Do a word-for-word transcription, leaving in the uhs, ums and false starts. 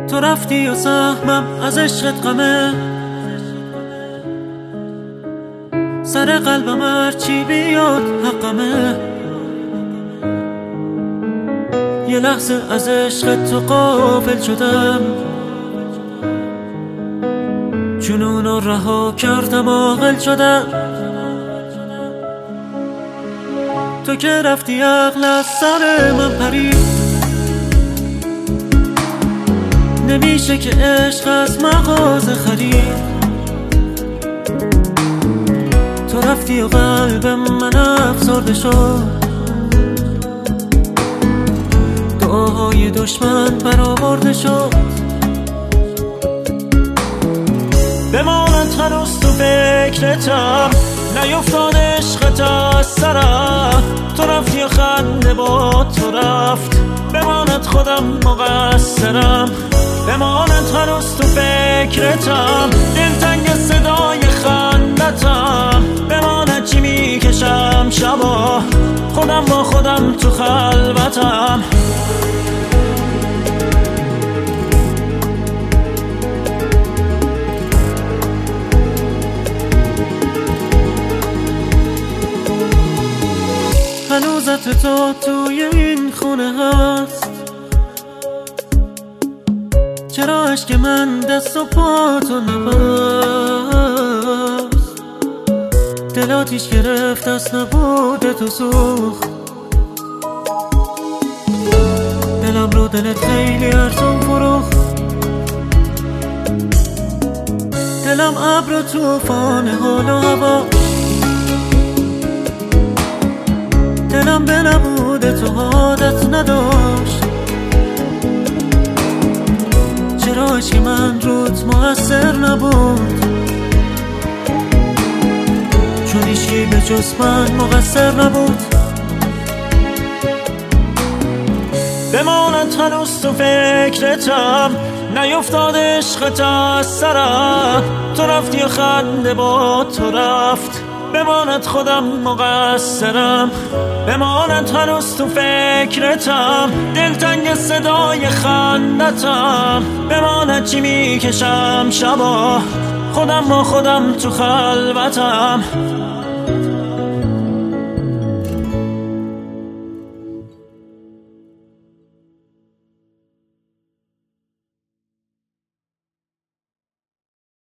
تو رفتی و سهمم از عشقت غمه، سر قلبم هرچی بیاد حقمه. یه لحظه از عشقت تو غافل شدم، جنون رو رها کردم عاقل شدم. تو که رفتی عقل از سر من پرید، نمیشه که عشق از مغازه خرید. تو رفتی و قلب من افسرده شد، دعاهای دشمن برآورده شد. بماند هنوز تو فکرتم، نیفتاد عشقت از سرم. تو رفتی و خنده با تو رفت، بماند خودم مقصرم. بماند هنوز تو فکرتم، دلتنگ صدای خندتم. بماند چی میکشم شبا، خودم با خودم تو خلوتم. هنوزت تو توی این خونه هست، چرا عشق من دست و پا تو نبست؟ دل آتیش گرفت از نبود تو سوخت، دلم رو دلت خیلی ارزون فروخت. دلم ابر و طوفان حال و هوا، دلم به نبود تو عادت نداشت. چرا عشق من روت مؤثر نبود؟ چون هیچی به جز من مقصر نبود. بماند هنوز تو فکرتم، نیفتاد عشقت از سرم. تو رفتی و خنده با تو رفت، بماند خودم مقصرم. بماند هنوز تو فکرتم، دلتنگ صدای خندتم. بماند چی میکشم شبا، خودم با خودم تو خلوتم.